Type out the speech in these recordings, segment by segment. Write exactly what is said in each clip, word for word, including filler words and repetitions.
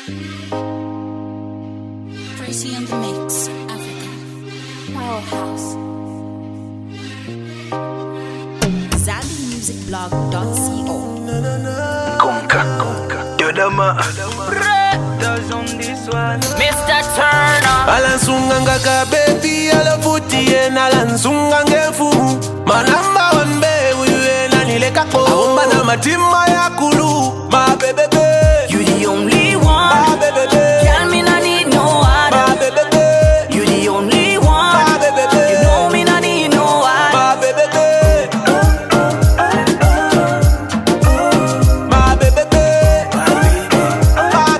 Tracy on the mix, Africa. Powerhouse. Zali Music Blog dot co. Conca, conca. Dodama. Mister Turner. Alansunga ngaka baby alafuti ena alansunga ngefu. Manamba wanbe uye na nile kako. Awumba na matima ya kulu. My baby, You the only one. my baby, Tell me I need no other. my baby, You the only one. my baby, You know me I need no other. my baby, my baby, my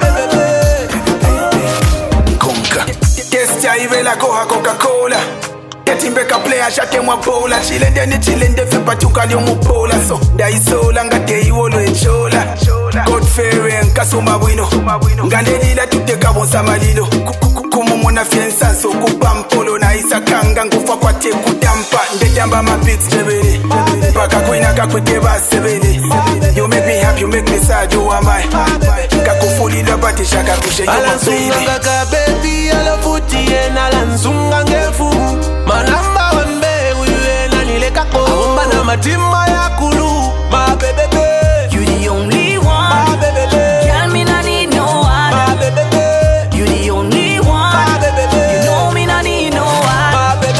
baby. Conca. Kestia ivela koha Coca-Cola. Getting back a player shot him a bowler. Chillin' then the chillin' the flipper took all your mupola. So there is so long a day you always shoulder. God fearing kasuma wino. Ngandeli la tuteka bonsa malilo. Kumu mwana fiansa so kupampolo na isa kanga ngufa kwa te kudampa. Ndetamba my beats jebele. Baka kwina kakwite basebele. You make me happy, you make me sad, you are my. Kakufuli la bati shaka kushe you my Alansunga baby. ngaka baby alafuti ena alansunga ngefu. Manamba wanbe uye na nile kako. Awumba na matima ya kulu. My baby, You the only one. my baby, Tell me I need no my other. baby, You the only my one. baby, You know me I need no other. my baby,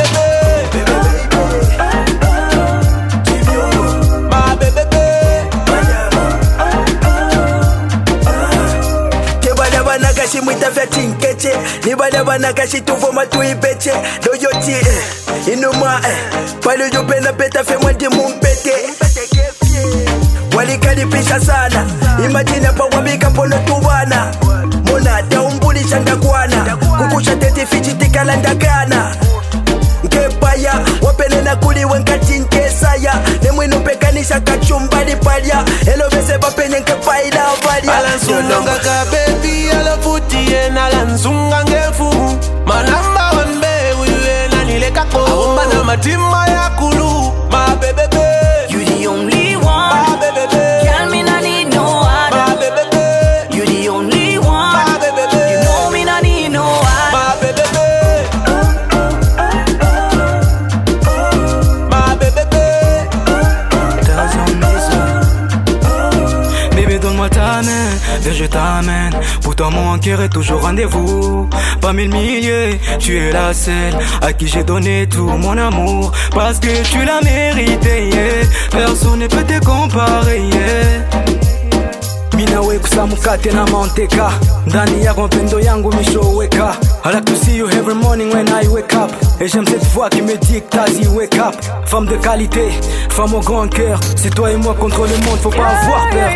my baby. Tebana bana kashi mwita vya tinkeche. Nibana bana kashi tuvo matui beche. Doyoti eh, inuma eh. Palo yupena peta fe mwadi mumpete. Walikalipisha sana. Imagine pa wabika pono tuwana. Mona daumbuli chandakwana. Kukusha teti fichi tikalanda gana. Nkepaya wapene na kuli wenka tinkesaya. Nemwinu pekanisha kachumbali palya. Elo vese bapenye nkepaila valya. Alansunga ngaka baby alafuti ena alansunga ngefu. Manamba wanbe uye na nile kako. Awumba na matima ya kulu. My baby, You the only my one. baby, Tell me I need no my other. baby, You the only my one. baby, You know me I need no other. my baby, my baby. Bébé donne-moi ta main, viens je t'amène. Pour toi mon cœur est toujours rendez-vous. Parmi le millier, tu es la seule à qui j'ai donné tout mon amour. Parce que tu l'as mérité, yeah. Personne ne peut te comparer, yeah. Minawe kusamukate na manteka. Ndani ya mpendo yangu mishoweka. I like to see you every morning when I wake up. Et j'aime cette voix qui me dit que t'as dit wake up. Femme de qualité, femme au grand cœur. C'est toi et moi contre le monde, faut pas avoir peur.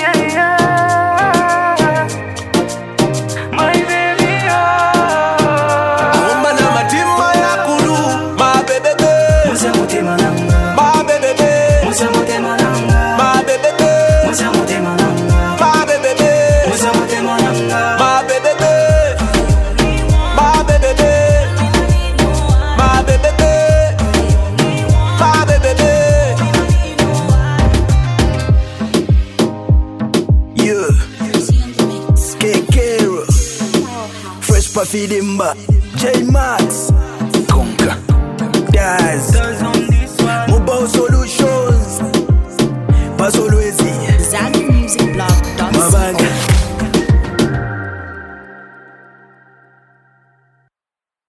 Awumba na matima ya kulu. My baby, my baby, my baby, my baby, my baby, my baby, my baby. Yeah, Tracy on the mix. K-Kero, Powerhouse. Fresh Pafidimba, J-Max, Conca. Daz, Mobile Solutions, Pasolo